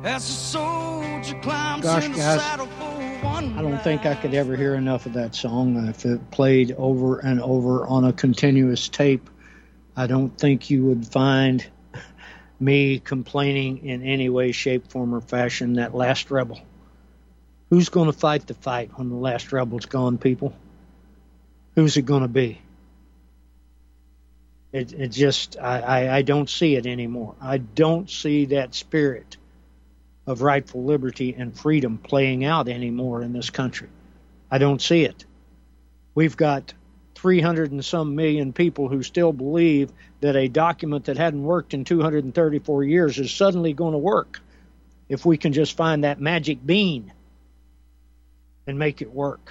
Gosh, guys, I don't think I could ever hear enough of that song. If it played over and over on a continuous tape, I don't think you would find me complaining in any way, shape, form, or fashion. That last rebel. Who's going to fight the fight when the last rebel's gone, people? Who's it going to be? It just, I don't see it anymore. I don't see that spirit of rightful liberty and freedom playing out anymore in this country. I don't see it. We've got 300 and some million people who still believe that a document that hadn't worked in 234 years is suddenly going to work if we can just find that magic bean and make it work.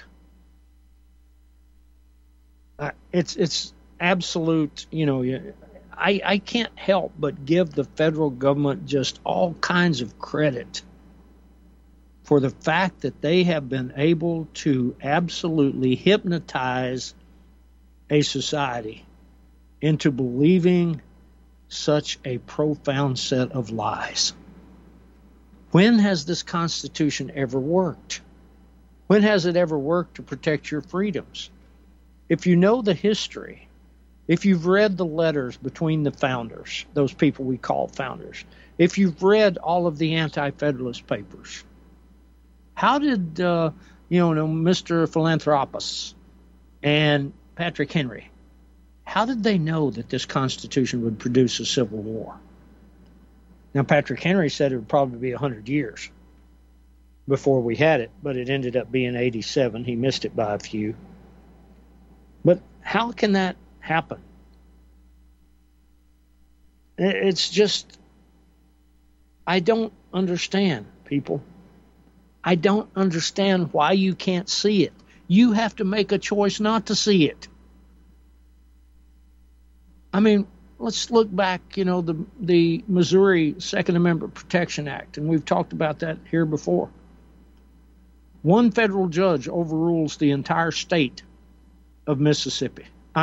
It's absolute, I can't help but give the federal government just all kinds of credit for the fact that they have been able to absolutely hypnotize a society into believing such a profound set of lies. When has this Constitution ever worked? When has it ever worked to protect your freedoms? If you know the history, if you've read the letters between the founders, those people we call founders, if you've read all of the anti-federalist papers, how did, Mr. Philanthropos and Patrick Henry, how did they know that this Constitution would produce a civil war? Now, Patrick Henry said it would probably be 100 years before we had it, but it ended up being 87. He missed it by a few. But how can that happen? It's just, I don't understand, people. I don't understand why you can't see it. You have to make a choice not to see it. I mean, let's look back, the Missouri Second Amendment Protection Act, and we've talked about that here before. One federal judge overrules the entire state of Missouri,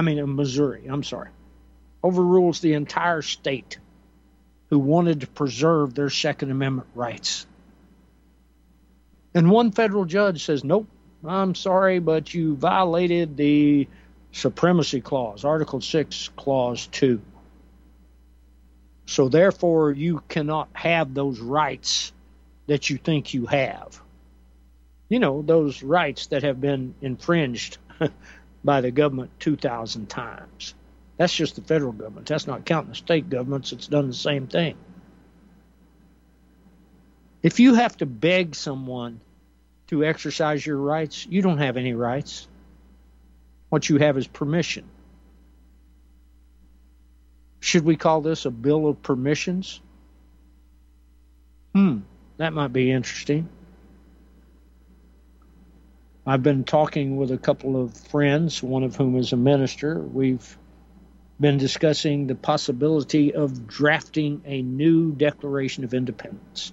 overrules the entire state who wanted to preserve their Second Amendment rights. And one federal judge says, nope, I'm sorry, but you violated the Supremacy Clause, Article 6, Clause 2. So therefore, you cannot have those rights that you think you have. Those rights that have been infringed by the government 2,000 times. That's just the federal government. That's not counting the state governments. It's done the same thing. If you have to beg someone to exercise your rights, you don't have any rights. What you have is permission. Should we call this a bill of permissions? That might be interesting. I've been talking with a couple of friends, one of whom is a minister. We've been discussing the possibility of drafting a new Declaration of Independence,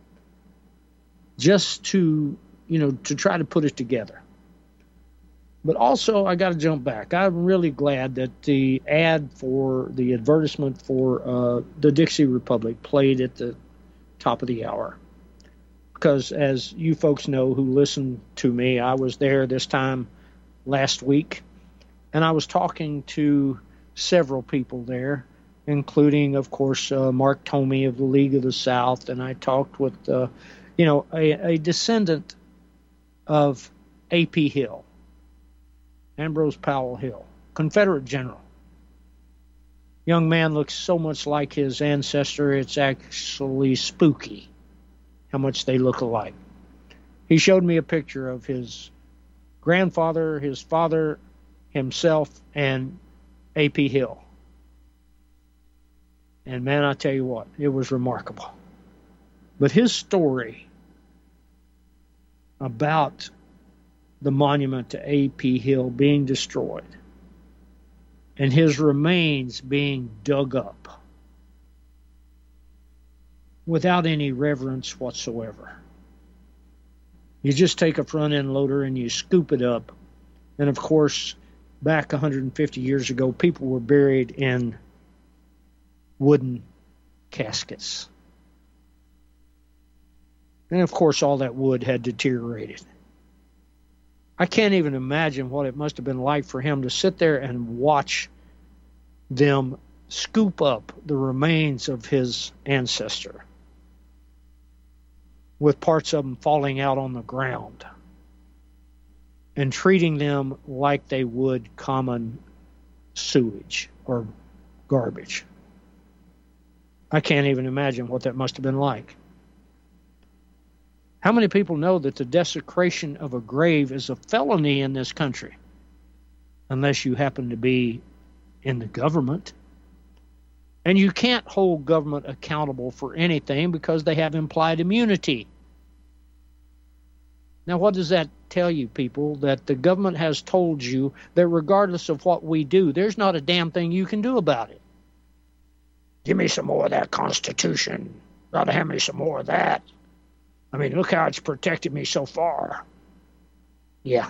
just to try to put it together. But also, I got to jump back. I'm really glad that the advertisement for the Dixie Republic played at the top of the hour. Because as you folks know who listen to me, I was there this time last week, and I was talking to several people there, including, of course, Mark Tomey of the League of the South, and I talked with, a descendant of A.P. Hill, Ambrose Powell Hill, Confederate general. Young man looks so much like his ancestor, it's actually spooky how much they look alike. He showed me a picture of his grandfather, his father, himself, and A.P. Hill. And man, I tell you what, it was remarkable. But his story about the monument to A.P. Hill being destroyed and his remains being dug up without any reverence whatsoever. You just take a front end loader and you scoop it up. And of course, back 150 years ago, people were buried in wooden caskets. And, of course, all that wood had deteriorated. I can't even imagine what it must have been like for him to sit there and watch them scoop up the remains of his ancestor, with parts of them falling out on the ground, and treating them like they would common sewage or garbage. I can't even imagine what that must have been like. How many people know that the desecration of a grave is a felony in this country? Unless you happen to be in the government. And you can't hold government accountable for anything because they have implied immunity. Now, what does that tell you, people? That the government has told you that regardless of what we do, there's not a damn thing you can do about it. Give me some more of that Constitution. Gotta have me some more of that. I mean, look how it's protected me so far. Yeah.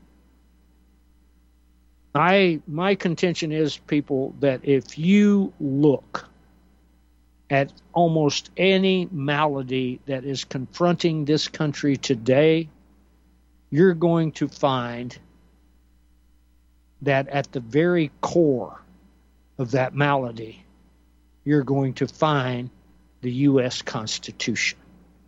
My contention is, people, that if you look at almost any malady that is confronting this country today, you're going to find that at the very core of that malady, you're going to find the U.S. Constitution.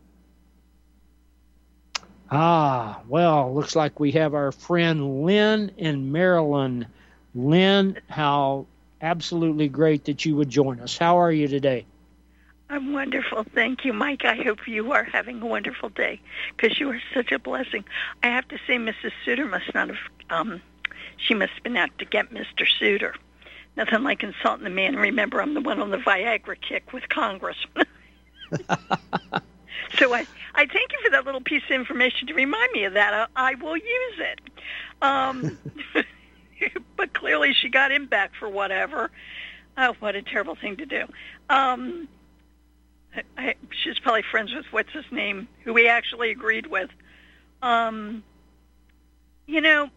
Well, looks like we have our friend Lynn in Maryland. Lynn, how absolutely great that you would join us. How are you today? I'm wonderful. Thank you, Mike. I hope you are having a wonderful day, because you are such a blessing. I have to say, Mrs. Souter must not have, she must have been out to get Mr. Souter. Nothing like insulting the man. Remember, I'm the one on the Viagra kick with Congress. So I thank you for that little piece of information to remind me of that. I will use it. But clearly she got him back for whatever. Oh, what a terrible thing to do. She's probably friends with what's his name, who we actually agreed with. You know,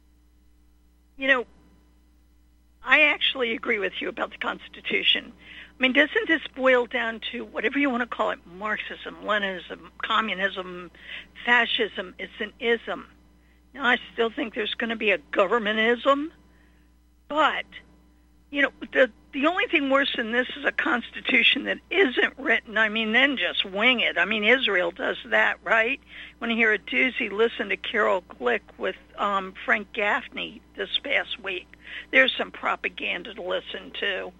I actually agree with you about the Constitution. I mean, doesn't this boil down to whatever you want to call it, Marxism, Leninism, communism, fascism? It's an ism. Now, I still think there's going to be a governmentism, but, you know, the only thing worse than this is a constitution that isn't written. I mean, then just wing it. I mean, Israel does that, right? When you hear a doozy, listen to Carol Glick with Frank Gaffney this past week. There's some propaganda to listen to.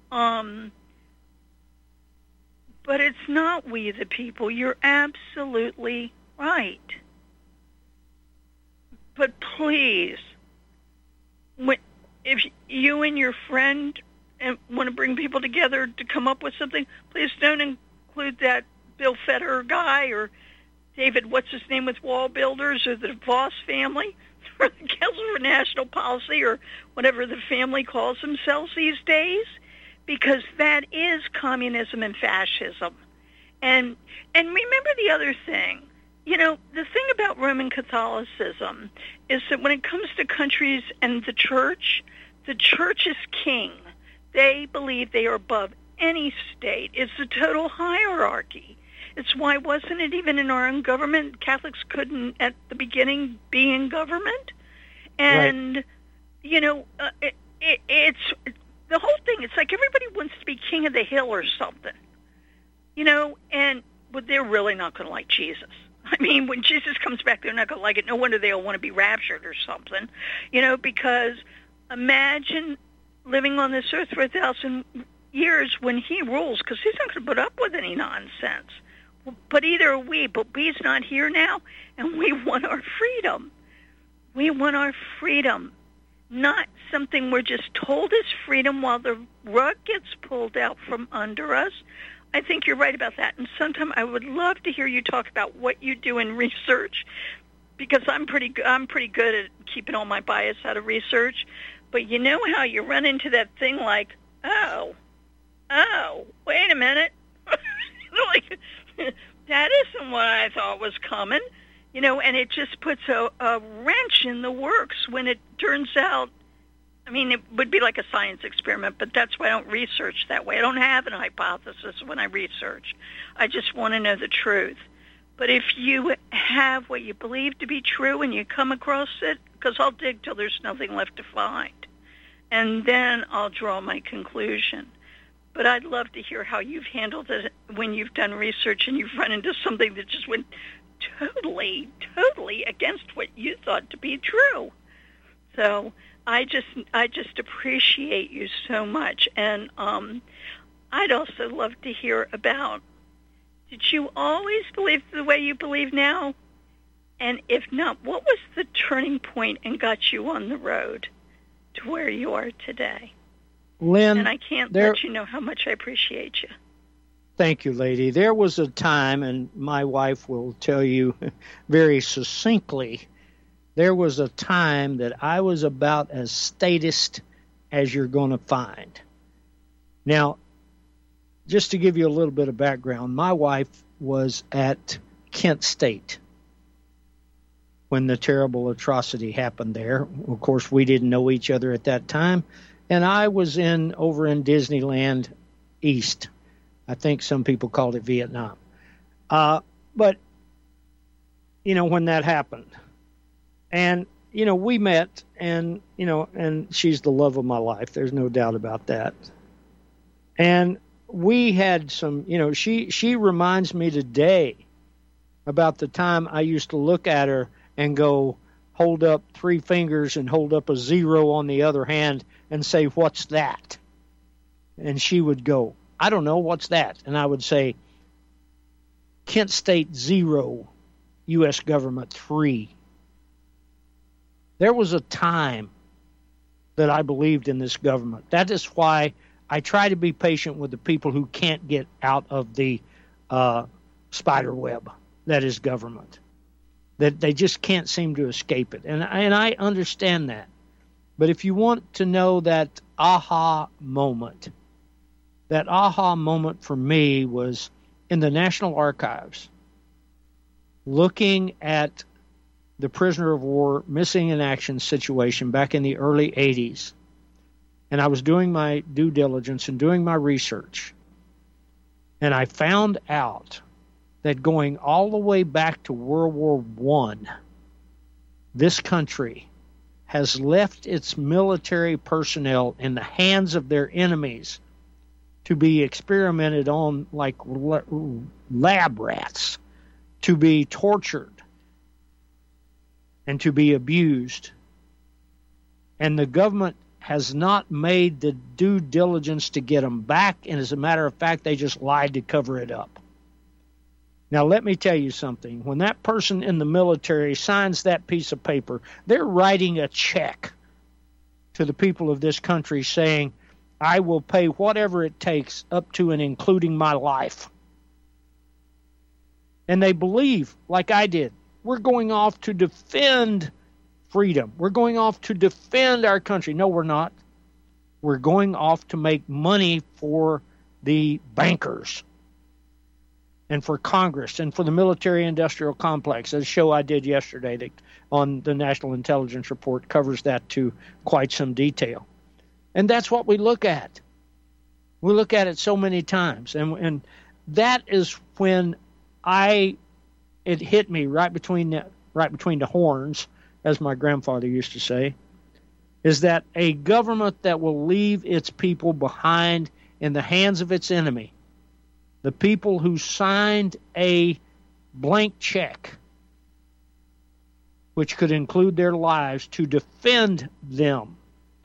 But it's not we the people. You're absolutely right. But please, if you and your friend want to bring people together to come up with something, please don't include that Bill Federer guy or David, what's his name, with Wall Builders, or the Voss family, or the Council for National Policy, or whatever the family calls themselves these days. Because that is communism and fascism. And remember the other thing. You know, the thing about Roman Catholicism is that when it comes to countries and the church is king. They believe they are above any state. It's a total hierarchy. It's why wasn't it even in our own government? Catholics couldn't, at the beginning, be in government. And, right. You know, it's... The whole thing, it's like everybody wants to be king of the hill or something, you know, but they're really not going to like Jesus. I mean, when Jesus comes back, they're not going to like it. No wonder they'll want to be raptured or something, you know, because imagine living on this earth for 1,000 years when he rules, because he's not going to put up with any nonsense. But either are we, but we's not here now, and we want our freedom. We want our freedom. Not something we're just told is freedom while the rug gets pulled out from under us. I think you're right about that. And sometime I would love to hear you talk about what you do in research, because I'm pretty good at keeping all my bias out of research. But you know how you run into that thing like, oh, wait a minute. Like, that isn't what I thought was coming. You know, and it just puts a wrench in the works when it turns out, I mean, it would be like a science experiment, but that's why I don't research that way. I don't have an hypothesis when I research. I just want to know the truth. But if you have what you believe to be true and you come across it, because I'll dig till there's nothing left to find, and then I'll draw my conclusion. But I'd love to hear how you've handled it when you've done research and you've run into something that just went totally against what you thought to be true. So I just appreciate you so much. And I'd also love to hear about, did you always believe the way you believe now? And if not, what was the turning point and got you on the road to where you are today? Lynn, and I can't let you know how much I appreciate you. Thank you, lady. There was a time, and my wife will tell you very succinctly, there was a time that I was about as statist as you're going to find. Now, just to give you a little bit of background, my wife was at Kent State when the terrible atrocity happened there. Of course, we didn't know each other at that time. And I was over in Disneyland East. I think some people called it Vietnam. But, when that happened. And, we met and, and she's the love of my life. There's no doubt about that. And we had some, she reminds me today about the time I used to look at her and go, hold up 3 fingers and hold up a 0 on the other hand and say, what's that? And she would go, I don't know, what's that? And I would say, Kent State 0, U.S. government 3. There was a time that I believed in this government. That is why I try to be patient with the people who can't get out of the spider web that is government. That they just can't seem to escape it. And I understand that. But if you want to know that aha moment for me was in the National Archives, looking at the prisoner of war missing in action situation back in the early 80s. And I was doing my due diligence and doing my research. And I found out that going all the way back to World War I, this country has left its military personnel in the hands of their enemies to be experimented on like lab rats, to be tortured, and to be abused. And the government has not made the due diligence to get them back, and as a matter of fact, they just lied to cover it up. Now, let me tell you something. When that person in the military signs that piece of paper, they're writing a check to the people of this country saying, I will pay whatever it takes up to and including my life. And they believe, like I did, we're going off to defend freedom. We're going off to defend our country. No, we're not. We're going off to make money for the bankers and for Congress and for the military-industrial complex. A show I did yesterday on the National Intelligence Report covers that to quite some detail. And that's what we look at. We look at it so many times. And that is when it hit me right between the horns, as my grandfather used to say, is that a government that will leave its people behind in the hands of its enemy, the people who signed a blank check, which could include their lives to defend them,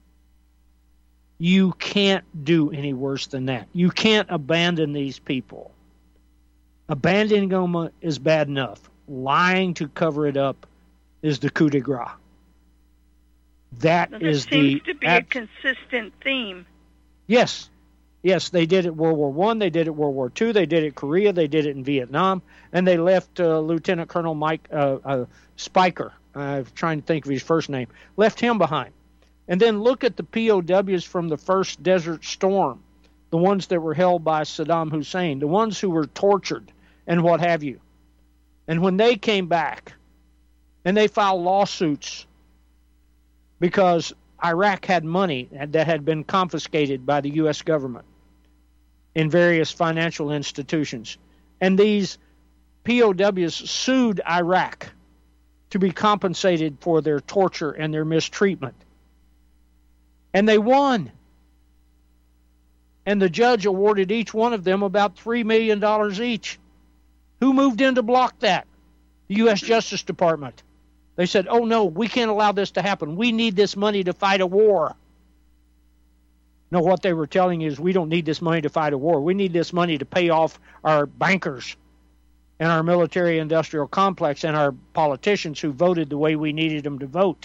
you can't do any worse than that. You can't abandon these people. Abandoning them is bad enough. Lying to cover it up is the coup de grace. That seems to be a consistent theme. Yes, they did it World War I, they did it World War II, they did it Korea, they did it in Vietnam, and they left Lieutenant Colonel Mike Spiker, I'm trying to think of his first name, left him behind. And then look at the POWs from the first Desert Storm, the ones that were held by Saddam Hussein, the ones who were tortured and what have you. And when they came back and they filed lawsuits because Iraq had money that had been confiscated by the U.S. government in various financial institutions. And these POWs sued Iraq to be compensated for their torture and their mistreatment. And they won. And the judge awarded each one of them about $3 million each. Who moved in to block that? The U.S. Justice Department. They said, oh, no, we can't allow this to happen. We need this money to fight a war. No, what they were telling you is we don't need this money to fight a war. We need this money to pay off our bankers and our military-industrial complex and our politicians who voted the way we needed them to vote.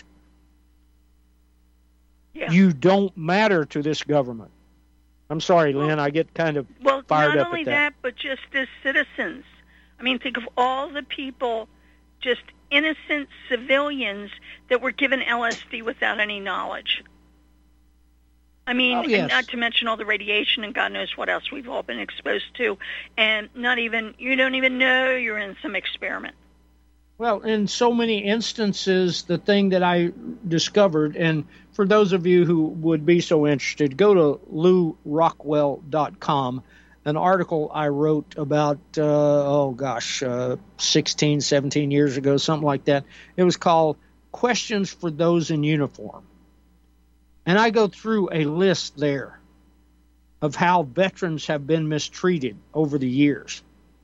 Yeah. You don't matter to this government. I'm sorry, Lynn, I get kind of fired up at that. Well, not only that, but just as citizens. I mean, think of all the people, just innocent civilians that were given LSD without any knowledge. I mean, and not to mention all the radiation and God knows what else we've all been exposed to. And you don't even know you're in some experiment. Well, in so many instances, the thing that I discovered, and for those of you who would be so interested, go to LouRockwell.com, an article I wrote about, 16, 17 years ago, something like that. It was called Questions for Those in Uniform. And I go through a list there of how veterans have been mistreated over the years.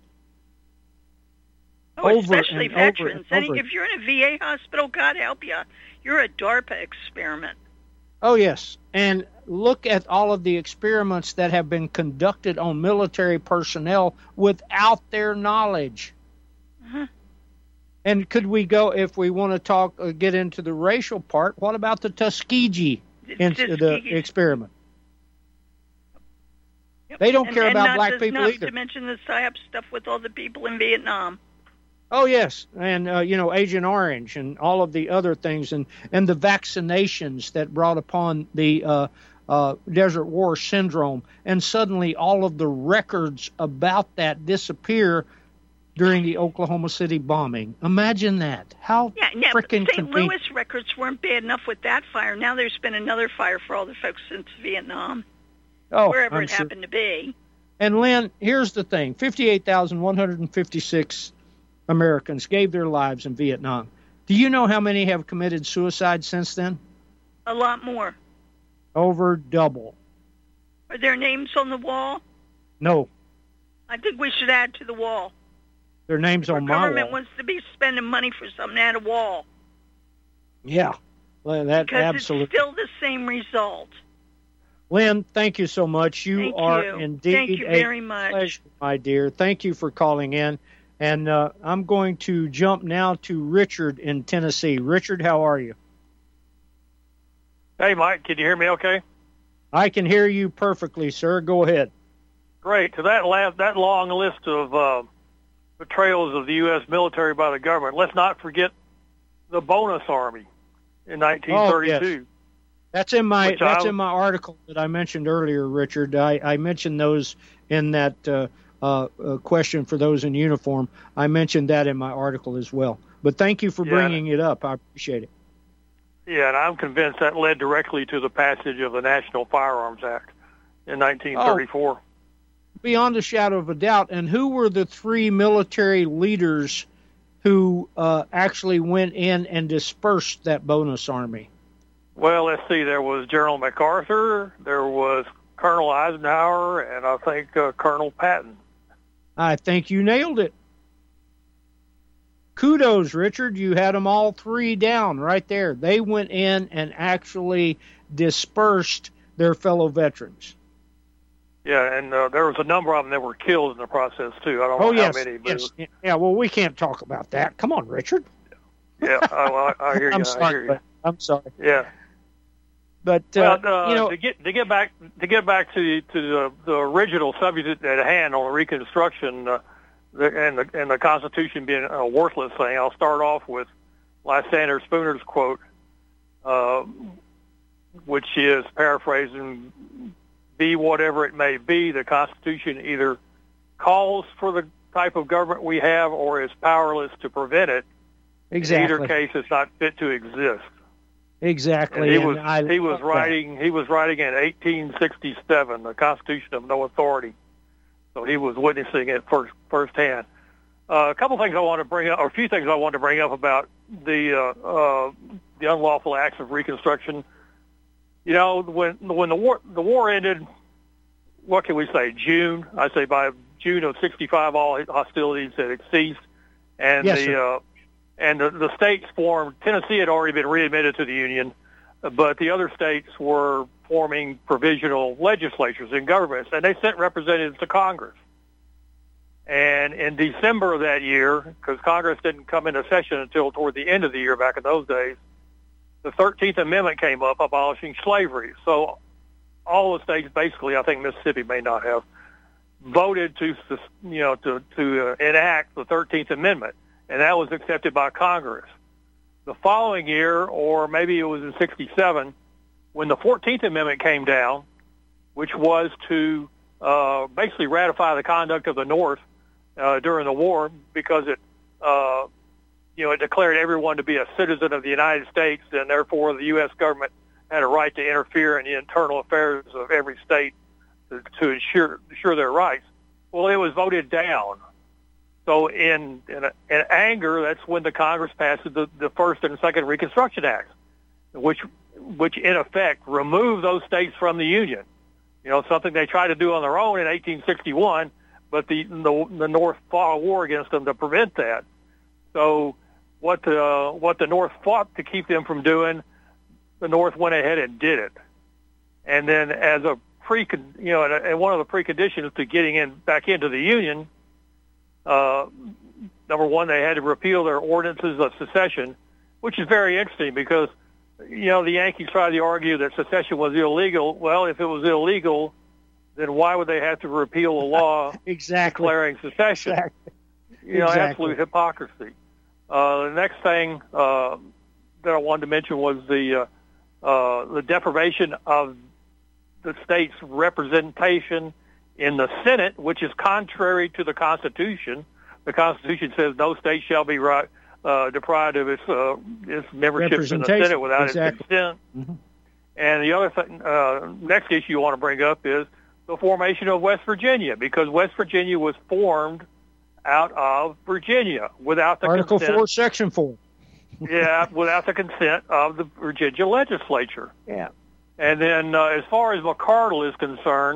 Oh, especially veterans. If you're in a VA hospital, God help you, you're a DARPA experiment. Oh, yes. And look at all of the experiments that have been conducted on military personnel without their knowledge. Uh-huh. And could we go, if we want to get into the racial part, what about the Tuskegee experiment? Yep. They don't care about black people either. Not to mention the PSYOP stuff with all the people in Vietnam. Oh, yes. And, Agent Orange and all of the other things and the vaccinations that brought upon the Desert War syndrome. And suddenly all of the records about that disappear during the Oklahoma City bombing. Imagine that. How freaking St. Louis records weren't bad enough with that fire. Now there's been another fire for all the folks since Vietnam, wherever it happened to be. And, Lynn, here's the thing. 58,156 Americans gave their lives in Vietnam. Do you know how many have committed suicide since then? A lot more. Over double. Are their names on the wall? No. I think we should add to the wall. Their names on my wall. The government wants to be spending money for something, add a wall. Yeah. Well, because absolutely. It's still the same result. Lynn, thank you so much. You are indeed thank you very much. Pleasure, my dear. Thank you for calling in. And I'm going to jump now to Richard in Tennessee. Richard, how are you? Hey, Mike, can you hear me okay? I can hear you perfectly, sir. Go ahead. Great. To that long list of betrayals of the U.S. military by the government, let's not forget the bonus army in 1932. Oh, yes. That's in my article that I mentioned earlier, Richard. I mentioned those in that question for those in uniform. I mentioned that in my article as well. But thank you for bringing it up. I appreciate it. Yeah, and I'm convinced that led directly to the passage of the National Firearms Act in 1934. Beyond a shadow of a doubt. And who were the three military leaders who actually went in and dispersed that bonus army? Well, let's see. There was General MacArthur, there was Colonel Eisenhower, and I think Colonel Patton. I think you nailed it. Kudos, Richard. You had them all three down right there. They went in and actually dispersed their fellow veterans. Yeah, and there was a number of them that were killed in the process, too. I don't know how many. But yes. Yeah, well, we can't talk about that. Come on, Richard. Yeah, I hear you. I'm sorry. Yeah. But to get back to the original subject at hand on Reconstruction and the Constitution being a worthless thing, I'll start off with Lysander Spooner's quote, which is paraphrasing: "Be whatever it may be, the Constitution either calls for the type of government we have or is powerless to prevent it. Exactly. In either case, it's not fit to exist." Exactly. And he was writing in 1867, the Constitution of No Authority. So he was witnessing it firsthand. A couple things I want to bring up, or a few things I want to bring up about the unlawful acts of Reconstruction. You know, when the war ended, what can we say? June. I say by June of '65, all hostilities had ceased, and Yes, the states formed. Tennessee had already been readmitted to the Union, but the other states were forming provisional legislatures and governments, and they sent representatives to Congress. And in December of that year, because Congress didn't come into session until toward the end of the year back in those days, the 13th Amendment came up abolishing slavery. So all the states, basically, I think Mississippi may not have, voted to enact the 13th Amendment, and that was accepted by Congress. The following year, or maybe it was in '67, when the 14th Amendment came down, which was to basically ratify the conduct of the North during the war, because it declared everyone to be a citizen of the United States, and therefore the U.S. government had a right to interfere in the internal affairs of every state to ensure their rights. Well, it was voted down. So in anger, that's when the Congress passed the first and second Reconstruction Acts, which in effect removed those states from the Union. You know, something they tried to do on their own in 1861, but the North fought a war against them to prevent that. So what the North fought to keep them from doing, the North went ahead and did it. And then as a and one of the preconditions to getting back into the Union, number one, they had to repeal their ordinances of secession, which is very interesting because, you know, the Yankees tried to argue that secession was illegal. Well, if it was illegal, then why would they have to repeal a law declaring secession? You know, absolute hypocrisy. The next thing that I wanted to mention was the deprivation of the state's representation in the Senate, which is contrary to the Constitution. The Constitution says no state shall be deprived of its membership in the Senate without its consent. Mm-hmm. And the other thing, next issue you want to bring up is the formation of West Virginia, because West Virginia was formed out of Virginia without the Article consent. 4, Section 4. Yeah, without the consent of the Virginia legislature. Yeah. And then as far as McCardle is concerned,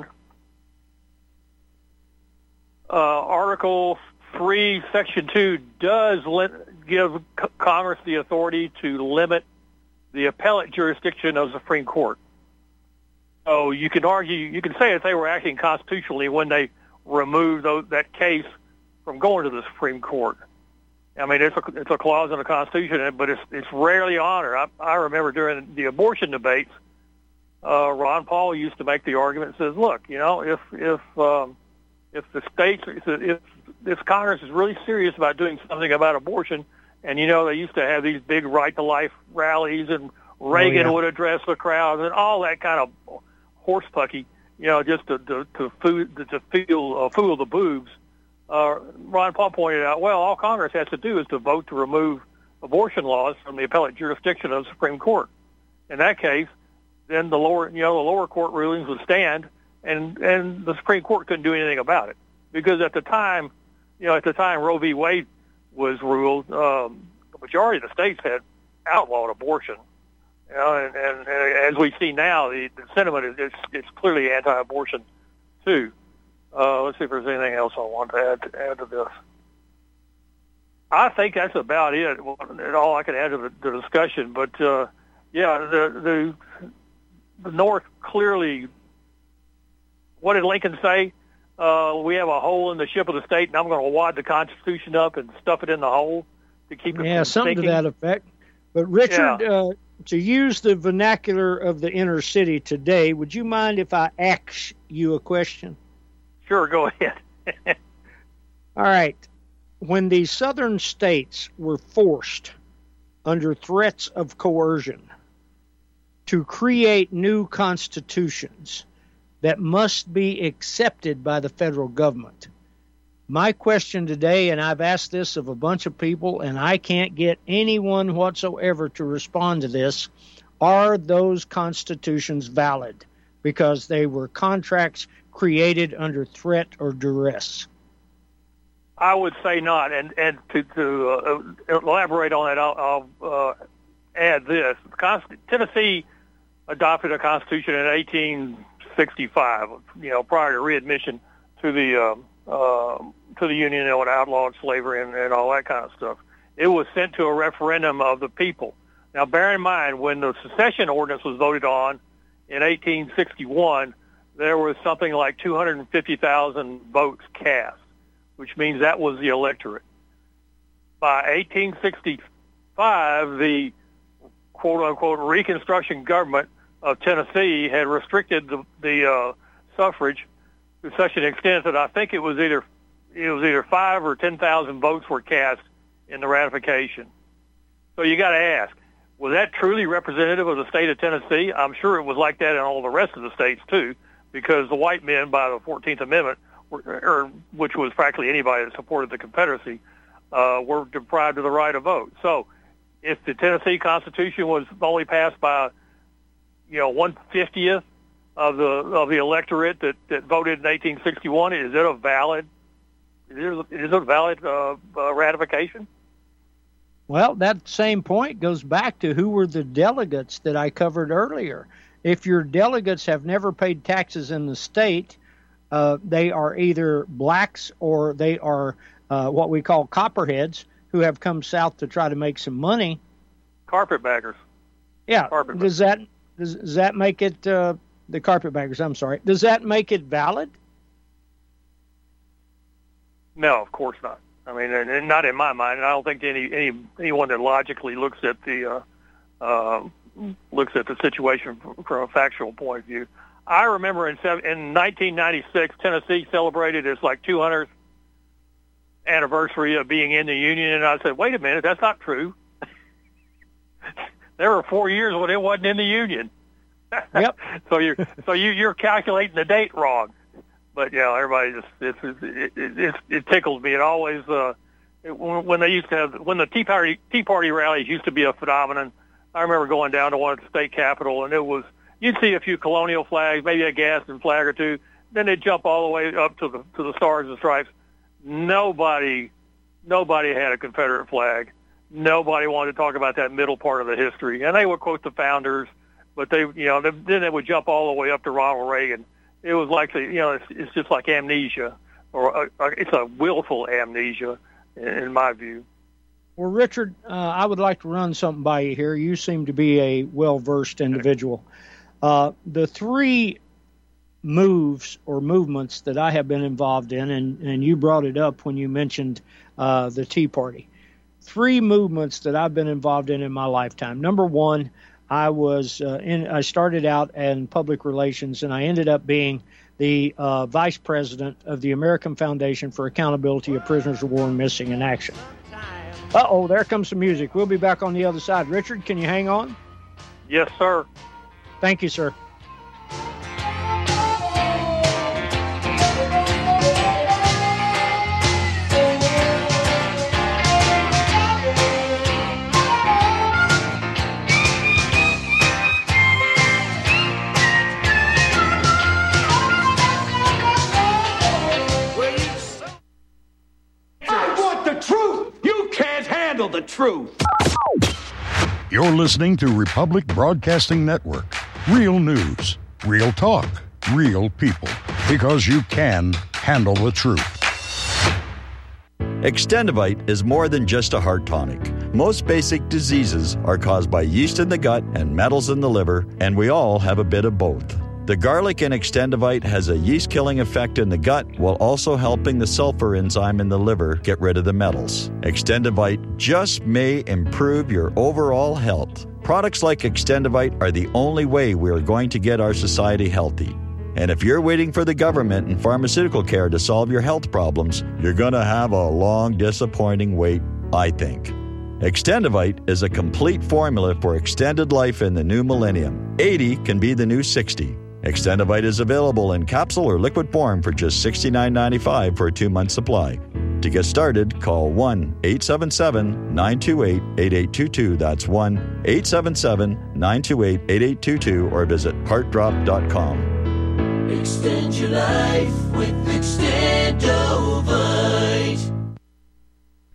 Article 3, Section 2 does give Congress the authority to limit the appellate jurisdiction of the Supreme Court. So you can say that they were acting constitutionally when they removed that case from going to the Supreme Court. I mean, it's a clause in the Constitution, but it's rarely honored. I remember during the abortion debates, Ron Paul used to make the argument and says, look, you know, if the states, if Congress is really serious about doing something about abortion, and, you know, they used to have these big right-to-life rallies, and Reagan would address the crowds and all that kind of horsepucky, you know, just to fool the boobs. Ron Paul pointed out, well, all Congress has to do is to vote to remove abortion laws from the appellate jurisdiction of the Supreme Court. In that case, then the lower court rulings would stand, and the Supreme Court couldn't do anything about it, because at the time Roe v. Wade was ruled, the majority of the states had outlawed abortion. You know, and as we see now, the sentiment is it's clearly anti-abortion too. Let's see if there's anything else I want to add to this. I think that's about it. All I can add to the discussion. But the North clearly. What did Lincoln say? We have a hole in the ship of the state, and I'm going to wad the Constitution up and stuff it in the hole to keep it from something sinking. To that effect. But Richard, to use the vernacular of the inner city today, would you mind if I ask you a question? Sure, go ahead. All right. When the southern states were forced, under threats of coercion, to create new constitutions that must be accepted by the federal government, my question today, and I've asked this of a bunch of people, and I can't get anyone whatsoever to respond to this, are those constitutions valid? Because they were contracts created under threat or duress. I would say not. And to elaborate on that, I'll add this. Tennessee adopted a constitution in 1865, prior to readmission to the Union and outlawed slavery and all that kind of stuff. It was sent to a referendum of the people. Now, bear in mind, when the secession ordinance was voted on in 1861, there was something like 250,000 votes cast, which means that was the electorate. By 1865, the quote-unquote Reconstruction government of Tennessee had restricted the suffrage to such an extent that I think it was either 5 or 10,000 votes were cast in the ratification. So you got to ask, was that truly representative of the state of Tennessee? I'm sure it was like that in all the rest of the states too, because the white men, by the 14th Amendment, which was practically anybody that supported the Confederacy, were deprived of the right to vote. So if the Tennessee Constitution was only passed by 1/50th of the electorate that voted in 1861, is it a valid ratification? Well, that same point goes back to who were the delegates that I covered earlier. If your delegates have never paid taxes in the state, they are either blacks or they are what we call copperheads who have come south to try to make some money. Carpetbaggers. Yeah. Does that make it the carpetbaggers? I'm sorry. Does that make it valid? No, of course not. I mean, and not in my mind. I don't think anyone that logically looks at the situation from a factual point of view. I remember in 1996, Tennessee celebrated its 200th anniversary of being in the Union, and I said, "Wait a minute, that's not true." There were 4 years when it wasn't in the Union. Yep. So you're calculating the date wrong. But everybody it tickles me. It always when the Tea Party rallies used to be a phenomenon. I remember going down to one at the state capitol, and you'd see a few colonial flags, maybe a Gadsden flag or two. Then they'd jump all the way up to the Stars and Stripes. Nobody had a Confederate flag. Nobody wanted to talk about that middle part of the history, and they would quote the founders, but then they would jump all the way up to Ronald Reagan. It was like it's just like amnesia, or it's a willful amnesia, in my view. Well, Richard, I would like to run something by you here. You seem to be a well-versed individual. The three moves or movements that I have been involved in, and you brought it up when you mentioned the Tea Party. Three movements that I've been involved in my lifetime. Number one, I started out in public relations, and I ended up being the vice president of the American Foundation for Accountability of Prisoners of War and Missing in Action. Uh-oh, there comes some music. We'll be back on the other side. Richard, can you hang on? Yes, sir. Thank you, sir. The truth. You're listening to Republic Broadcasting Network. Real news, real talk, real people. Because you can handle the truth. Extendivite is more than just a heart tonic. Most basic diseases are caused by yeast in the gut and metals in the liver, and we all have a bit of both. The garlic in Extendivite has a yeast-killing effect in the gut while also helping the sulfur enzyme in the liver get rid of the metals. Extendivite just may improve your overall health. Products like Extendivite are the only way we are going to get our society healthy. And if you're waiting for the government and pharmaceutical care to solve your health problems, you're going to have a long, disappointing wait, I think. Extendivite is a complete formula for extended life in the new millennium. 80 can be the new 60. Extendivite is available in capsule or liquid form for just $69.95 for a 2-month supply. To get started, call 1-877-928-8822. That's 1-877-928-8822 or visit heartdrop.com. Extend your life with Extendovite.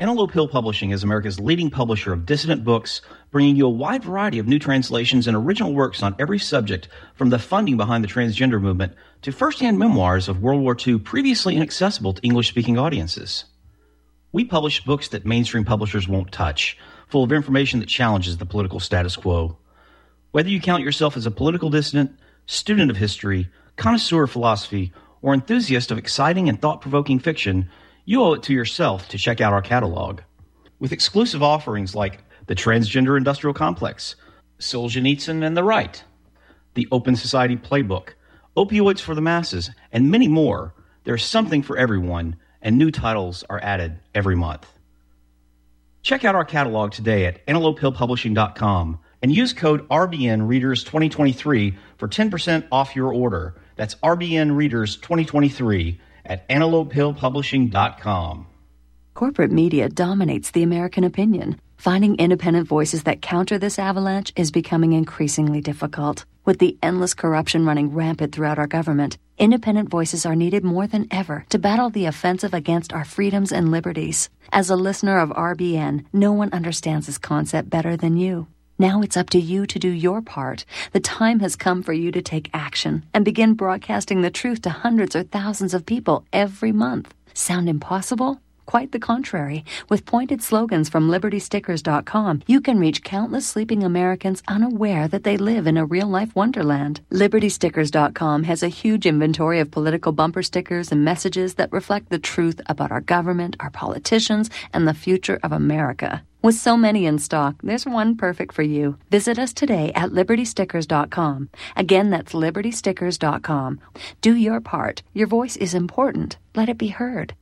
Antelope Hill Publishing is America's leading publisher of dissident books, bringing you a wide variety of new translations and original works on every subject, from the funding behind the transgender movement to first-hand memoirs of World War II previously inaccessible to English-speaking audiences. We publish books that mainstream publishers won't touch, full of information that challenges the political status quo. Whether you count yourself as a political dissident, student of history, connoisseur of philosophy, or enthusiast of exciting and thought-provoking fiction, you owe it to yourself to check out our catalog. With exclusive offerings like The Transgender Industrial Complex, Solzhenitsyn and the Right, The Open Society Playbook, Opioids for the Masses, and many more, there's something for everyone, and new titles are added every month. Check out our catalog today at antelopehillpublishing.com and use code RBNReaders2023 for 10% off your order. That's RBNReaders2023 at antelopehillpublishing.com. Corporate media dominates the American opinion. Finding independent voices that counter this avalanche is becoming increasingly difficult. With the endless corruption running rampant throughout our government, independent voices are needed more than ever to battle the offensive against our freedoms and liberties. As a listener of RBN, no one understands this concept better than you. Now it's up to you to do your part. The time has come for you to take action and begin broadcasting the truth to hundreds or thousands of people every month. Sound impossible? Quite the contrary. With pointed slogans from LibertyStickers.com, you can reach countless sleeping Americans unaware that they live in a real-life wonderland. LibertyStickers.com has a huge inventory of political bumper stickers and messages that reflect the truth about our government, our politicians, and the future of America. With so many in stock, there's one perfect for you. Visit us today at LibertyStickers.com. Again, that's LibertyStickers.com. Do your part. Your voice is important. Let it be heard.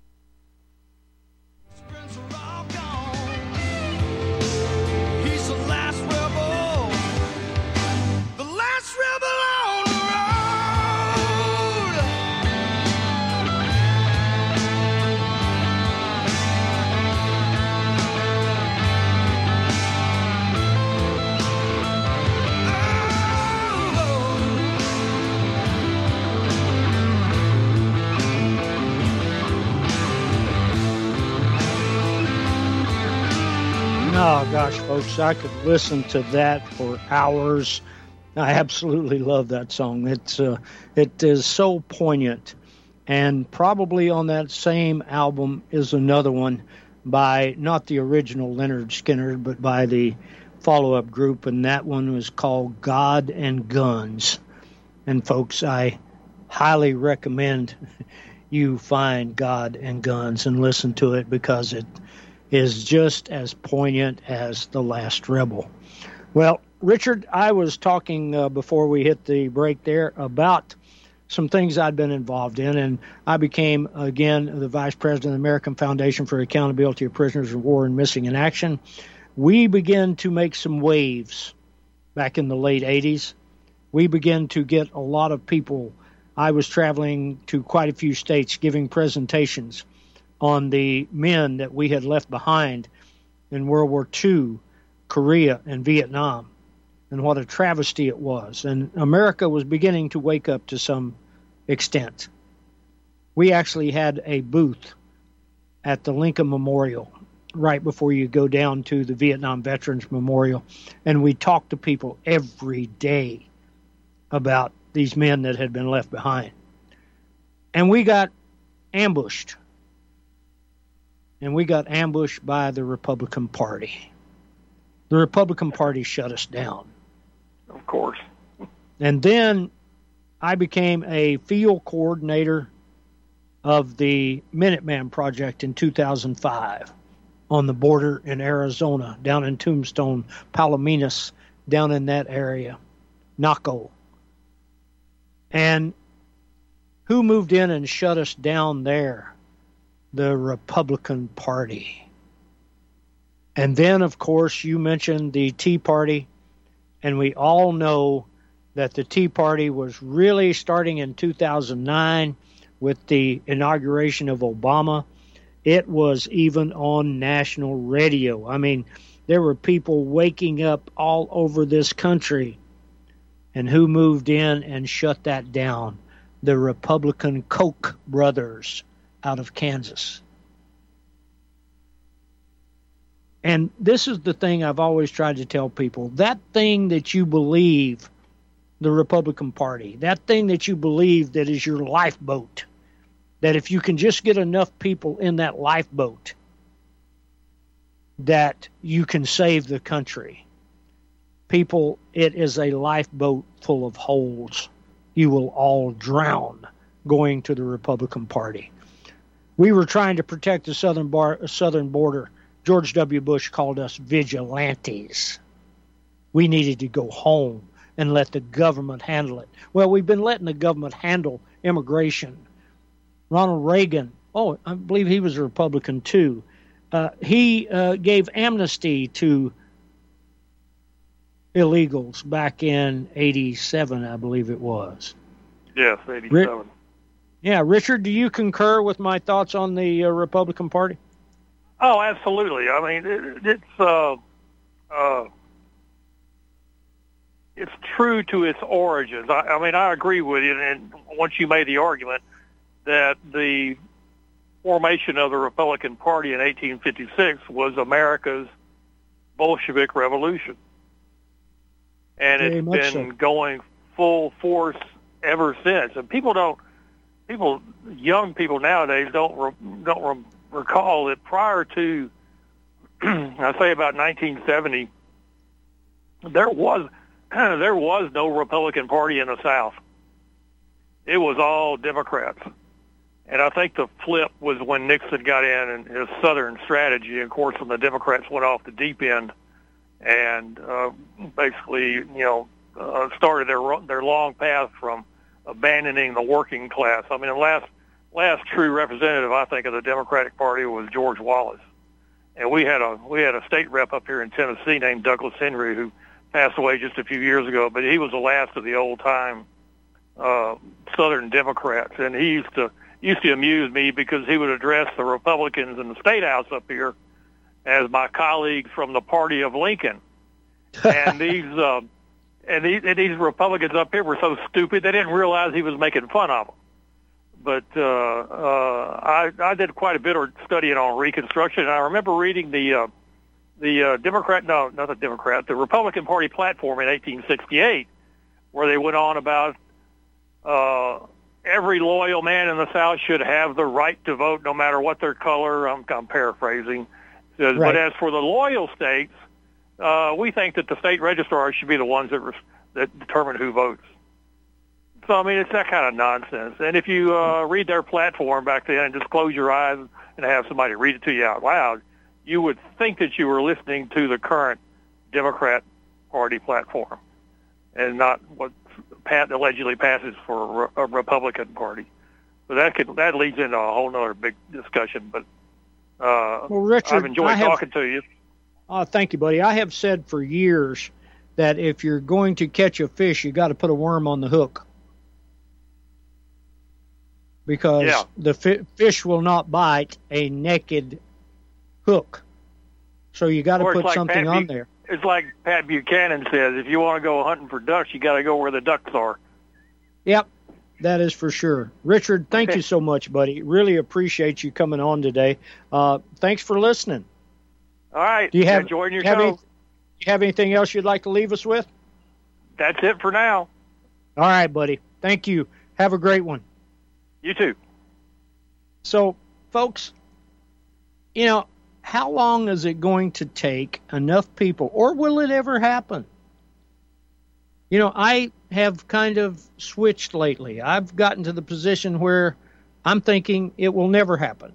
Oh, gosh, folks, I could listen to that for hours. I absolutely love that song. It is so poignant. And probably on that same album is another one by not the original Lynyrd Skynyrd, but by the follow-up group, and that one was called God and Guns. And, folks, I highly recommend you find God and Guns and listen to it, because it is just as poignant as The Last Rebel. Well, Richard, I was talking before we hit the break there about some things I'd been involved in, and I became, again, the Vice President of the American Foundation for Accountability of Prisoners of War and Missing in Action. We began to make some waves back in the late 80s. We began to get a lot of people. I was traveling to quite a few states giving presentations on the men that we had left behind in World War II, Korea, and Vietnam, and what a travesty it was. And America was beginning to wake up to some extent. We actually had a booth at the Lincoln Memorial right before you go down to the Vietnam Veterans Memorial, and we talked to people every day about these men that had been left behind. And we got ambushed. And we got ambushed by the Republican Party. The Republican Party shut us down. Of course. And then I became a field coordinator of the Minuteman Project in 2005 on the border in Arizona, down in Tombstone, Palominas, down in that area, Naco. And who moved in and shut us down there? The Republican Party. And then, of course, you mentioned the Tea Party, and we all know that the Tea Party was really starting in 2009 with the inauguration of Obama. It was even on national radio. I mean, there were people waking up all over this country. And who moved in and shut that down? The Republican Koch brothers out of Kansas. And this is the thing I've always tried to tell people. That thing that you believe, the Republican Party, that thing that you believe that is your lifeboat, that if you can just get enough people in that lifeboat, that you can save the country. People, it is a lifeboat full of holes. You will all drown going to the Republican Party. We were trying to protect the southern border. George W. Bush called us vigilantes. We needed to go home and let the government handle it. Well, we've been letting the government handle immigration. Ronald Reagan, I believe he was a Republican too. He gave amnesty to illegals back in 87, I believe it was. Yes, 87. Yeah, Richard, do you concur with my thoughts on the Republican Party? Oh, absolutely. I mean, it's true to its origins. I mean, I agree with you. And once you made the argument that the formation of the Republican Party in 1856 was America's Bolshevik Revolution, and it's been going full force ever since. And young people nowadays don't recall that prior to, I say about 1970, there was no Republican Party in the South. It was all Democrats. And I think the flip was when Nixon got in and his Southern strategy. Of course, when the Democrats went off the deep end and basically, started their long path from abandoning the working class. I mean, the last true representative, I think, of the Democratic Party was George Wallace. And we had a state rep up here in Tennessee named Douglas Henry, who passed away just a few years ago, but he was the last of the old-time Southern Democrats. And he used to amuse me because he would address the Republicans in the State House up here as my colleagues from the Party of Lincoln. And these Republicans up here were so stupid they didn't realize he was making fun of them. But I did quite a bit of studying on Reconstruction, and I remember reading the Republican Party platform in 1868, where they went on about every loyal man in the South should have the right to vote no matter what their color. I'm paraphrasing. Right. But as for the loyal states, we think that the state registrars should be the ones that determine who votes. So, I mean, it's that kind of nonsense. And if you read their platform back then and just close your eyes and have somebody read it to you out loud, you would think that you were listening to the current Democrat Party platform and not what allegedly passes for a Republican Party. So that leads into a whole other big discussion. But well, Richard, I've enjoyed talking to you. Thank you, buddy. I have said for years that if you're going to catch a fish, you got to put a worm on the hook, because the fish will not bite a naked hook. So you got to put something on there. It's like Pat Buchanan says, if you want to go hunting for ducks, you got to go where the ducks are. Yep, that is for sure. Richard, thank you so much, buddy. Really appreciate you coming on today. Thanks for listening. All right. Enjoying your show. Do you have anything else you'd like to leave us with? That's it for now. All right, buddy. Thank you. Have a great one. You too. So, folks, how long is it going to take enough people, or will it ever happen? I have kind of switched lately. I've gotten to the position where I'm thinking it will never happen.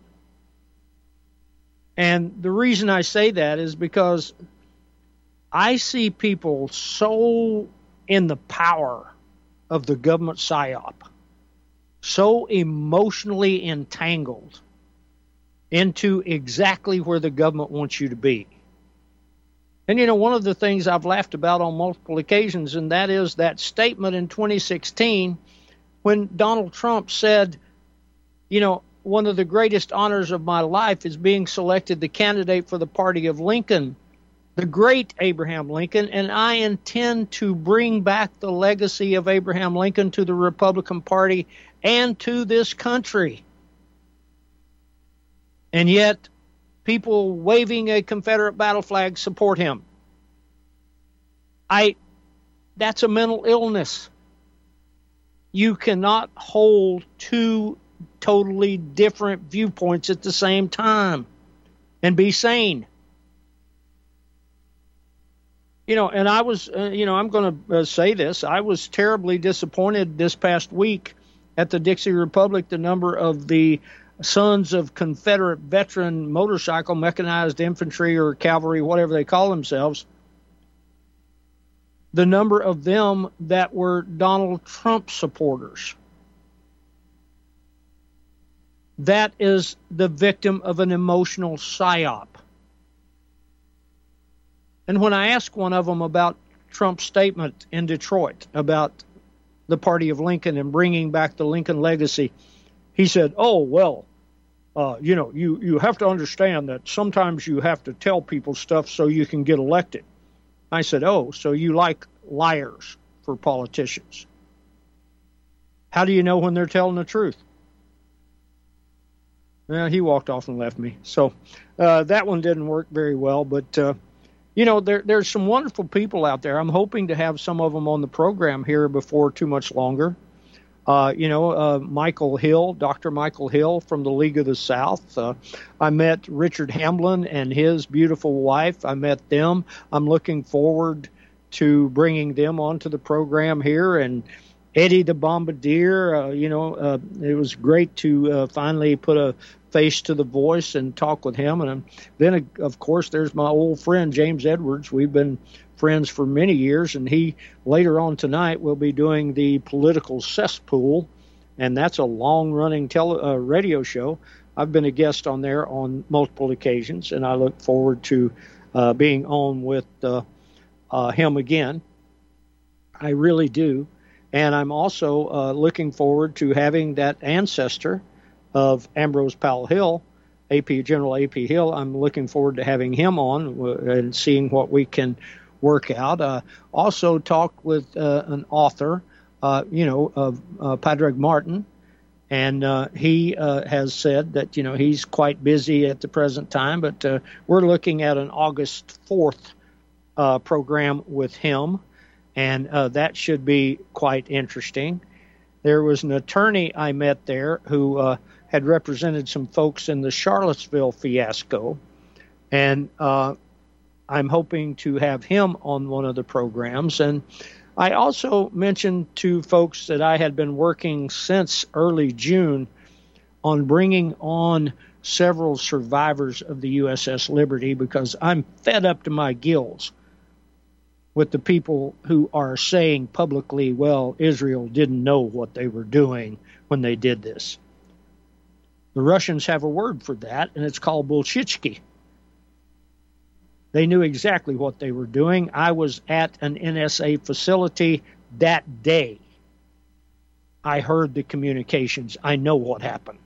And the reason I say that is because I see people so in the power of the government psyop, so emotionally entangled into exactly where the government wants you to be. And, one of the things I've laughed about on multiple occasions, and that is that statement in 2016 when Donald Trump said, one of the greatest honors of my life is being selected the candidate for the party of Lincoln, the great Abraham Lincoln, and I intend to bring back the legacy of Abraham Lincoln to the Republican Party and to this country. And yet, people waving a Confederate battle flag support him. That's a mental illness. You cannot hold two totally different viewpoints at the same time and be sane. And I was, I'm going to say this. I was terribly disappointed this past week at the Dixie Republic, the number of the sons of Confederate veteran motorcycle, mechanized infantry or cavalry, whatever they call themselves, the number of them that were Donald Trump supporters. That is the victim of an emotional psyop. And when I asked one of them about Trump's statement in Detroit about the party of Lincoln and bringing back the Lincoln legacy, he said, oh, well, you have to understand that sometimes you have to tell people stuff so you can get elected. I said, oh, so you like liars for politicians. How do you know when they're telling the truth? Well, he walked off and left me. So that one didn't work very well. But, there's some wonderful people out there. I'm hoping to have some of them on the program here before too much longer. Michael Hill, Dr. Michael Hill from the League of the South. I met Richard Hamblin and his beautiful wife. I met them. I'm looking forward to bringing them onto the program here. And Eddie the Bombardier, it was great to finally put a face to the voice and talk with him. And then, of course, there's my old friend, James Edwards. We've been friends for many years, and he later on tonight will be doing the Political Cesspool, and that's a long-running radio show. I've been a guest on there on multiple occasions, and I look forward to being on with him again. I really do. And I'm also looking forward to having that ancestor of Ambrose Powell Hill, General A.P. Hill. I'm looking forward to having him on and seeing what we can work out. Also talked with an author, Padraig Martin, and he has said that, he's quite busy at the present time, but we're looking at an August 4th program with him, and that should be quite interesting. There was an attorney I met there who had represented some folks in the Charlottesville fiasco, and I'm hoping to have him on one of the programs. And I also mentioned to folks that I had been working since early June on bringing on several survivors of the USS Liberty, because I'm fed up to my gills with the people who are saying publicly, well, Israel didn't know what they were doing when they did this. The Russians have a word for that, and it's called bolsheviki. They knew exactly what they were doing. I was at an NSA facility that day. I heard the communications. I know what happened.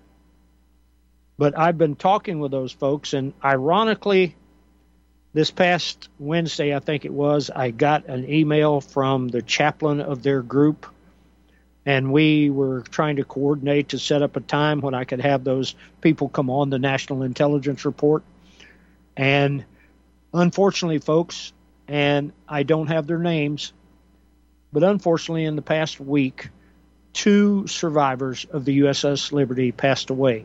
But I've been talking with those folks, and ironically, this past Wednesday, I think it was, I got an email from the chaplain of their group, and we were trying to coordinate to set up a time when I could have those people come on the National Intelligence Report. And unfortunately, folks, and I don't have their names, but unfortunately in the past week, 2 survivors of the USS Liberty passed away.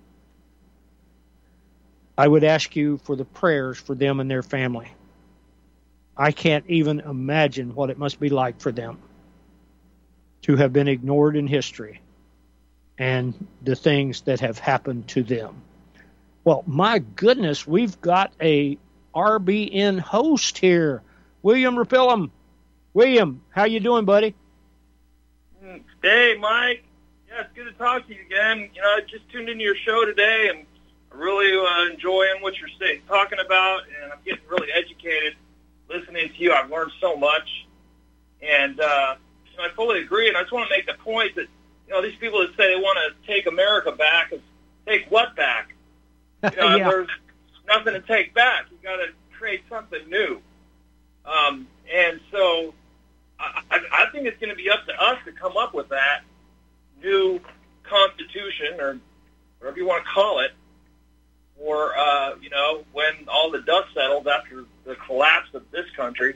I would ask you for the prayers for them and their family. I can't even imagine what it must be like for them to have been ignored in history and the things that have happened to them. Well, my goodness, we've got a RBN host here, William Rapillum. William, how you doing, buddy? Hey, Mike. Yeah, it's good to talk to you again. I just tuned into your show today, and I'm really enjoying what you're talking about, and I'm getting really educated listening to you. I've learned so much, and I fully agree. And I just want to make the point that these people that say they want to take America back, take what back? Yeah. There's nothing to take back. You got to create something new. And so I think it's going to be up to us to come up with that new constitution, or whatever you want to call it, for, when all the dust settles after the collapse of this country.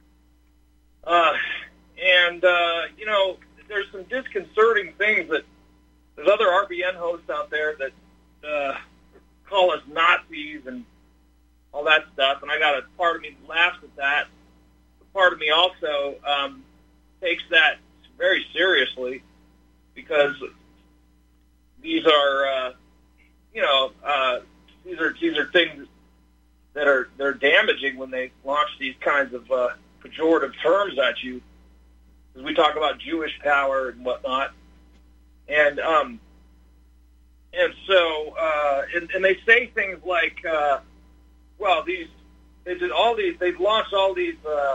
There's some disconcerting things that there's other RBN hosts out there that call us Nazis and all that stuff, and I got a part of me laughs at that. A part of me also takes that very seriously, because these are these are things that they're damaging when they launch these kinds of pejorative terms at you, because we talk about Jewish power and whatnot, and they say things like, they've launched all these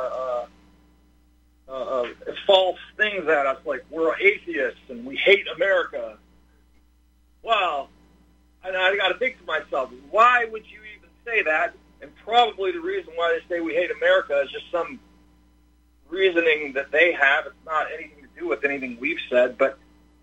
false things at us, like we're atheists and we hate America. Well, and I got to think to myself, why would you even say that? And probably the reason why they say we hate America is just some reasoning that they have. It's not anything to do with anything we've said. But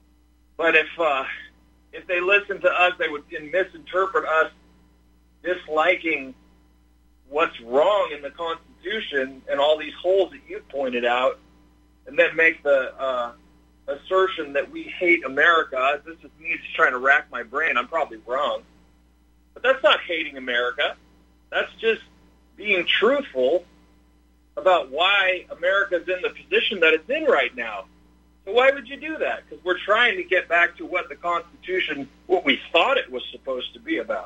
if they listen to us, they would misinterpret us disliking what's wrong in the Constitution and all these holes that you pointed out, and then make the assertion that we hate America. This is me just trying to rack my brain. I'm probably wrong. But that's not hating America. That's just being truthful about why America's in the position that it's in right now. So why would you do that? Because we're trying to get back to what the Constitution, what we thought it was supposed to be about.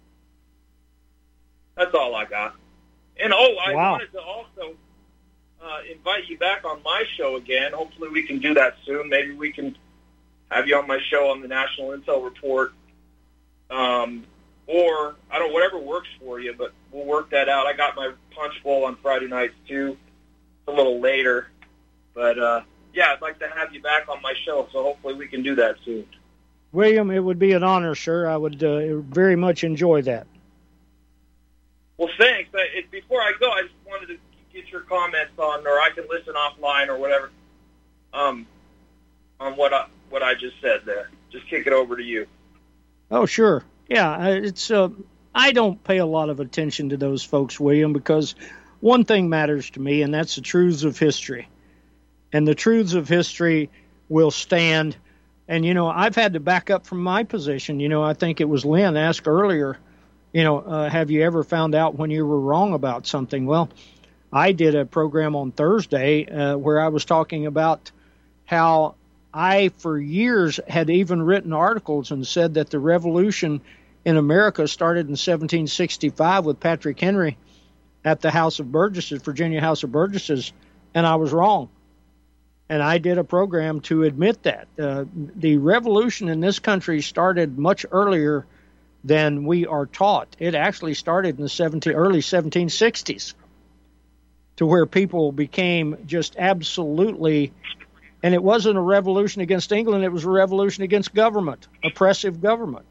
That's all I got. And, I wanted to also invite you back on my show again. Hopefully we can do that soon. Maybe we can have you on my show on the National Intel Report. Or, whatever works for you, but we'll work that out. I got my Punch Bowl on Friday nights, too. It's a little later. But, I'd like to have you back on my show, so hopefully we can do that soon. William, it would be an honor, sir. I would very much enjoy that. Well, thanks. Before I go, I just wanted to get your comments on, or I can listen offline or whatever, on what I just said there. Just kick it over to you. Oh, sure. Yeah, it's I don't pay a lot of attention to those folks, William, because one thing matters to me, and that's the truths of history. And the truths of history will stand. And, I've had to back up from my position. I think it was Lynn asked earlier, have you ever found out when you were wrong about something? Well, I did a program on Thursday where I was talking about how I, for years, had even written articles and said that the revolution in America started in 1765 with Patrick Henry at the House of Burgesses, Virginia House of Burgesses, and I was wrong. And I did a program to admit that. The revolution in this country started much earlier than we are taught. It actually started in the early 1760s, to where people became just absolutely, and it wasn't a revolution against England, it was a revolution against government, oppressive government.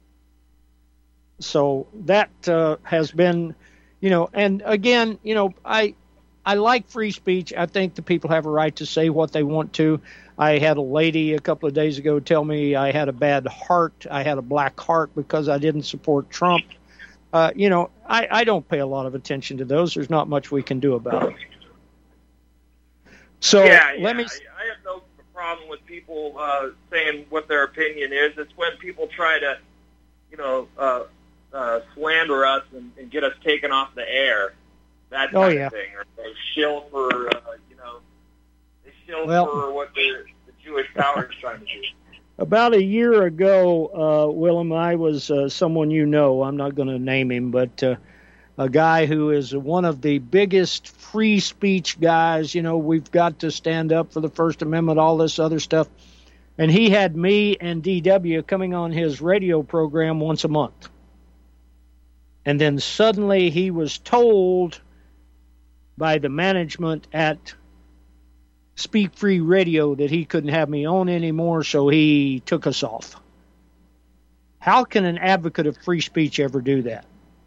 So that has been, and again, I like free speech. I think the people have a right to say what they want to. I had a lady a couple of days ago tell me I had a bad heart. I had a black heart because I didn't support Trump. I don't pay a lot of attention to those. There's not much we can do about it. So I have no problem with people saying what their opinion is. It's when people try to, slander us and get us taken off the air. That kind of thing. Or they shill for, for what the Jewish power is trying to do. About a year ago, Willem, I was someone I'm not going to name him, but a guy who is one of the biggest free speech guys. We've got to stand up for the First Amendment, all this other stuff. And he had me and DW coming on his radio program once a month. And then suddenly he was told by the management at Speak Free Radio that he couldn't have me on anymore, so he took us off. How can an advocate of free speech ever do that?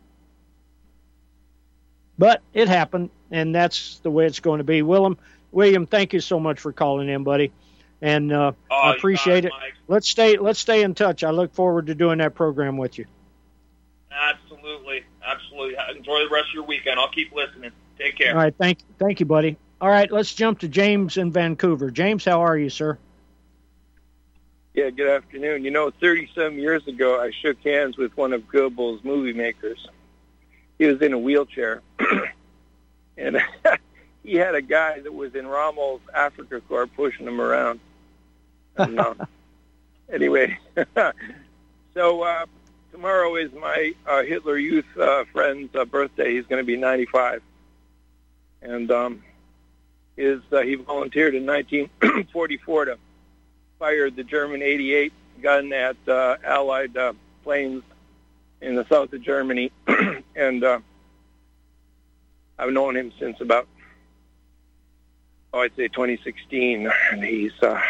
But it happened, and that's the way it's going to be. William, thank you so much for calling in, buddy, and I appreciate it. Let's stay in touch. I look forward to doing that program with you. Absolutely. Enjoy the rest of your weekend. I'll keep listening. Take care. All right, thank you, buddy. All right, let's jump to James in Vancouver. James, how are you, sir? Yeah, good afternoon. 30-some years ago, I shook hands with one of Goebbels' movie makers. He was in a wheelchair, and he had a guy that was in Rommel's Africa Corps pushing him around. And, anyway, so tomorrow is my Hitler Youth friend's birthday. He's going to be 95. And he volunteered in 1944 to fire the German 88 gun at Allied planes in the south of Germany. And I've known him since about, I'd say 2016. And he's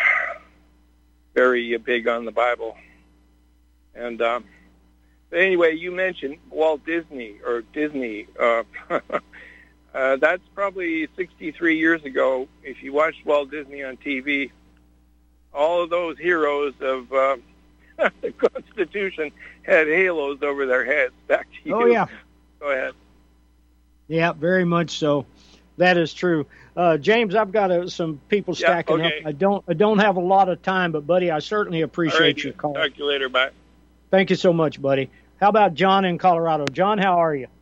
very big on the Bible. And but anyway, you mentioned Walt Disney, or Disney. That's probably 63 years ago. If you watched Walt Disney on TV, all of those heroes of the Constitution had halos over their heads. Back to you. Oh, yeah. Go ahead. Yeah, very much so. That is true. James, I've got some people stacking up. I don't have a lot of time, but, buddy, I certainly appreciate your call. Talk to you later. Bye. Thank you so much, buddy. How about John in Colorado? John, how are you?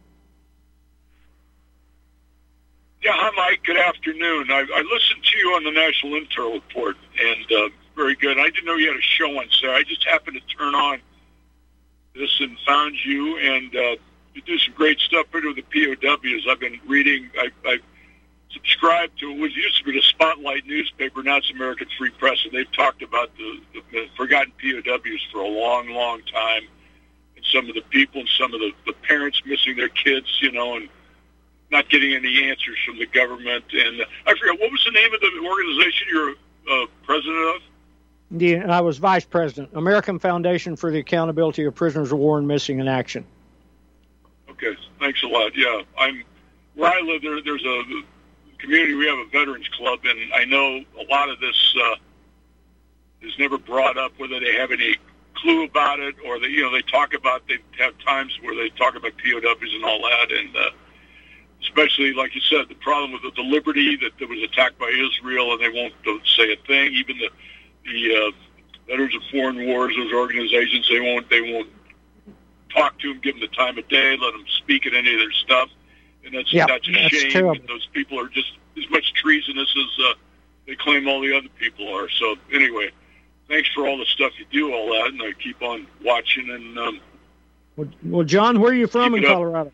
Yeah, hi, Mike. Good afternoon. I listened to you on the National Intel Report, and very good. I didn't know you had a show on Saturday. I just happened to turn on this and found you, and you do some great stuff with the POWs. I've been reading. I subscribed to what used to be the Spotlight newspaper, now it's American Free Press, and they've talked about the forgotten POWs for a long, long time, and some of the people and some of the parents missing their kids, and not getting any answers from the government. And I forget, what was the name of the organization you're president of? Yeah, I was vice president, American Foundation for the Accountability of Prisoners of War and Missing in Action. Okay, thanks a lot. Yeah, where I live, there's a community. We have a veterans club, and I know a lot of this is never brought up, whether they have any clue about it or they talk about. They have times where they talk about POWs and all that, and especially, like you said, the problem with the Liberty that was attacked by Israel, and they won't say a thing. Even the Veterans of Foreign Wars, those organizations, they won't talk to them, give them the time of day, let them speak at any of their stuff. And that's a shame. Terrible. Those people are just as much treasonous as they claim all the other people are. So anyway, thanks for all the stuff you do, all that, and I keep on watching. And well, John, where are you from in Colorado?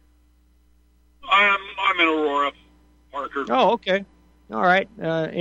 I'm in Aurora, Parker. Oh, okay. All right.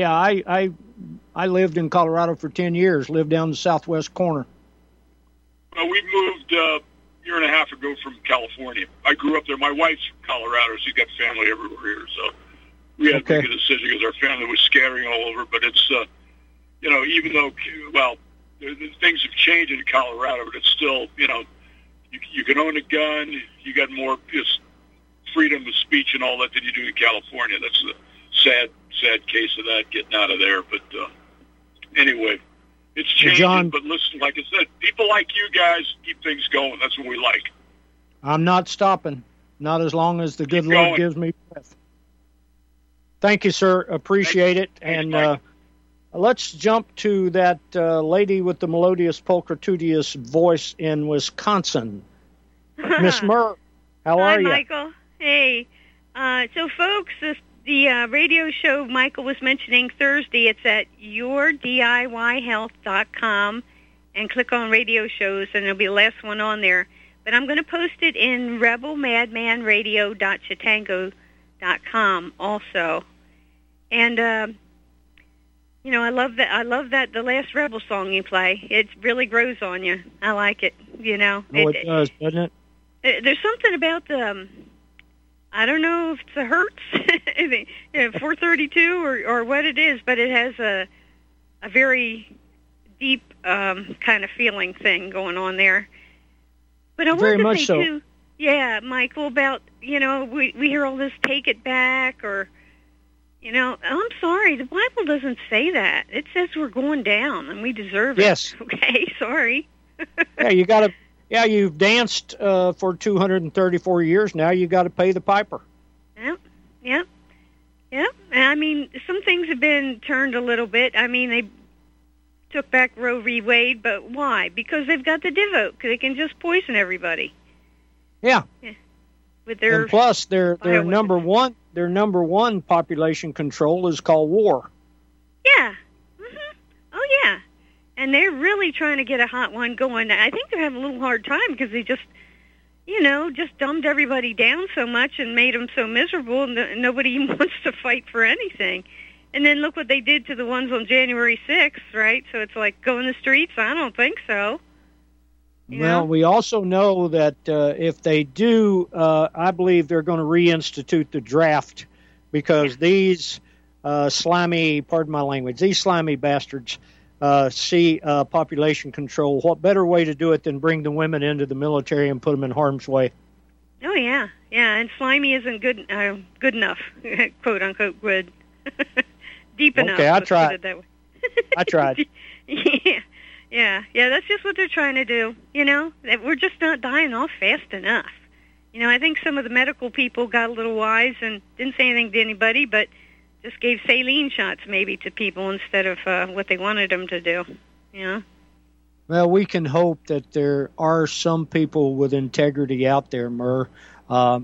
I lived in Colorado for 10 years, lived down the southwest corner. Well, we moved a year and a half ago from California. I grew up there. My wife's from Colorado. She's got family everywhere here. So we had to make a decision because our family was scattering all over. But it's, even though, things have changed in Colorado, but it's still, you can own a gun. You got more just freedom of speech and all that than you do in California. That's the sad case of that, getting out of there. But anyway, it's changing. John, but listen, like I said, people like you guys keep things going. That's what we like. I'm not stopping, not as long as the good Lord gives me breath. Thank you, sir. Appreciate it. Thanks, and let's jump to that lady with the melodious pulchritudious voice in Wisconsin. Miss Murr, how are you? Hi, Michael. Hey. So, folks, the radio show Michael was mentioning Thursday, it's at yourdiyhealth.com, and click on radio shows, and it'll be the last one on there. But I'm going to post it in rebelmadmanradio.chatango.com also. And, I love that the last Rebel song you play. It really grows on you. I like it, it does, doesn't it? There's something about the... I don't know if it's a Hertz, 432 or what it is, but it has a very deep kind of feeling thing going on there. But I very want to say so. Too, Michael, about, we hear all this take it back or, I'm sorry, the Bible doesn't say that. It says we're going down and we deserve it. Yes. Okay, sorry. Yeah, you got Yeah, you've danced for 234 years. Now you got to pay the piper. Yep. And I mean, some things have been turned a little bit. I mean, they took back Roe v. Wade, but why? Because they've got the div vote. They can just poison everybody. Yeah. With their and plus, their number one population control is called war. Yeah. Mm-hmm. Oh yeah. And they're really trying to get a hot one going. I think they're having a little hard time because they just dumbed everybody down so much and made them so miserable, and nobody wants to fight for anything. And then look what they did to the ones on January 6th, right? So it's like, go in the streets? I don't think so. Well, we also know that if they do, I believe they're going to reinstitute the draft because these slimy, pardon my language, these slimy bastards see population control. What better way to do it than bring the women into the military and put them in harm's way? Oh, yeah. Yeah, and slimy isn't good enough, quote, unquote, good. Deep enough. Okay, I tried. Put it that way. I tried. Yeah, that's just what they're trying to do, We're just not dying off fast enough. I think some of the medical people got a little wise and didn't say anything to anybody, but just gave saline shots maybe to people instead of what they wanted them to do, Well, we can hope that there are some people with integrity out there, Murr. I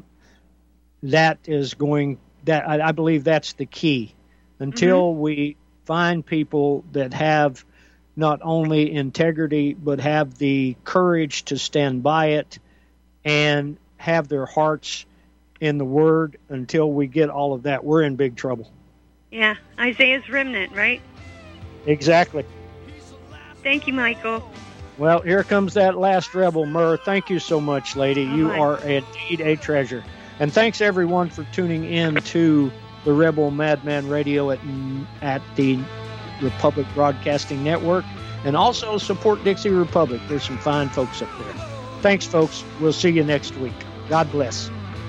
believe that's the key. Until we find people that have not only integrity, but have the courage to stand by it and have their hearts in the Word, until we get all of that, we're in big trouble. Yeah, Isaiah's remnant, right? Exactly. Thank you, Michael. Well, here comes that last rebel, Murr. Thank you so much, lady. You are indeed a treasure. And thanks, everyone, for tuning in to the Rebel Madman Radio at the Republic Broadcasting Network. And also support Dixie Republic. There's some fine folks up there. Thanks, folks. We'll see you next week. God bless.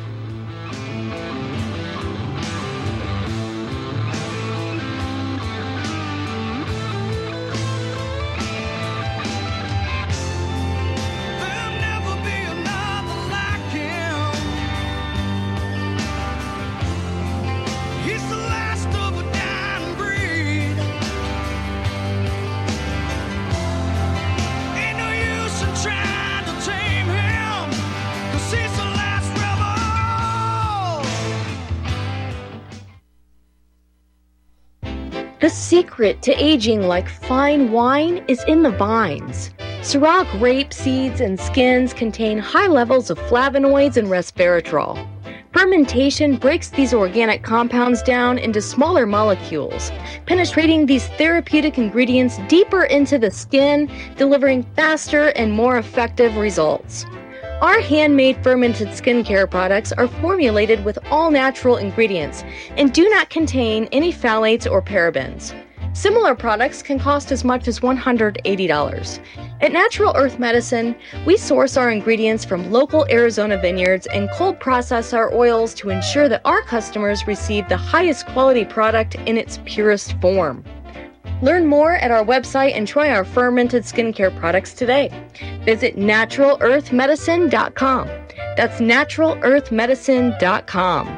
The secret to aging like fine wine is in the vines. Syrah grape seeds and skins contain high levels of flavonoids and resveratrol. Fermentation breaks these organic compounds down into smaller molecules, penetrating these therapeutic ingredients deeper into the skin, delivering faster and more effective results. Our handmade fermented skincare products are formulated with all natural ingredients and do not contain any phthalates or parabens. Similar products can cost as much as $180. At Natural Earth Medicine, we source our ingredients from local Arizona vineyards and cold process our oils to ensure that our customers receive the highest quality product in its purest form. Learn more at our website and try our fermented skincare products today. Visit NaturalEarthMedicine.com. That's NaturalEarthMedicine.com.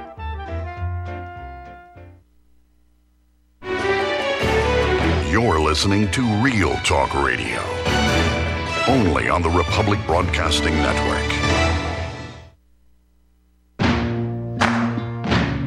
You're listening to Real Talk Radio, only on the Republic Broadcasting Network.